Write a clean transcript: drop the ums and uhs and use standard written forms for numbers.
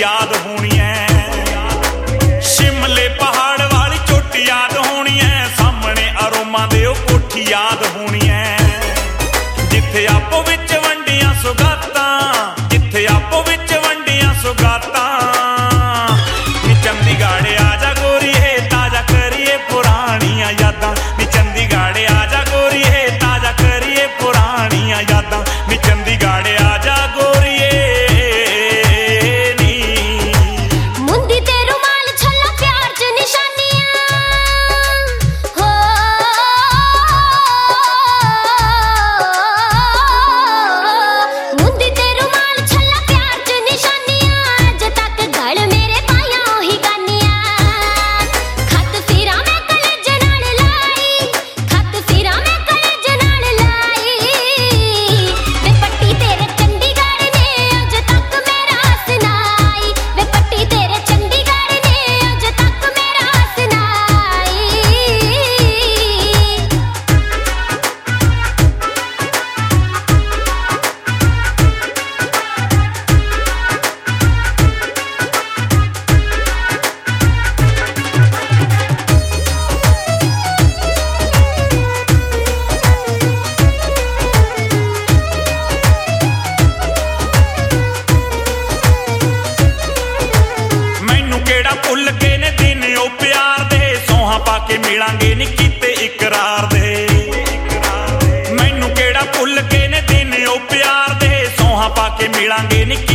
याद होनी है। शिमले पहाड़ वाली चोटी याद होनी है। सामने अरोमा दे कोठी याद होनी है। जिथे आपो विच वंडियां सुगातां, जिथे आपो विच वंडियां सुगातां। नी चंडीगढ़ आजा गोरीए ताजा करिए पुरानियां यादां। नी चंडीगढ़ आजा गोरीए ताजा करिए पुरानियां यादां। नी चंडीगढ़ आजा गोरीए। मुंदी ते रुमाल छल्ला प्यार च निशानियां हो। मुंदी ते रुमाल छल्ला प्यार च निशानियां। अज तक गल मेरे पाया ओही गानियां। खत फिरा मैं कलेज नाल लाई, खत फिरा मैं कलेज नाल लाई। वे पट्टी तेरे चंडीगढ़ ने अज तक मेरा सुनाई। वे पट्टी तेरे चंडीगढ़ ने अज तक मेरा सुनाई। मैनू केड़ा भुल के ने दिन ओ प्यार दे। सोहां पाके मिलांगे नी कीते इकरार दे। मैनू केड़ा भुल के ने दिन ओ प्यार दे। सोहां पाके मिलांगे नी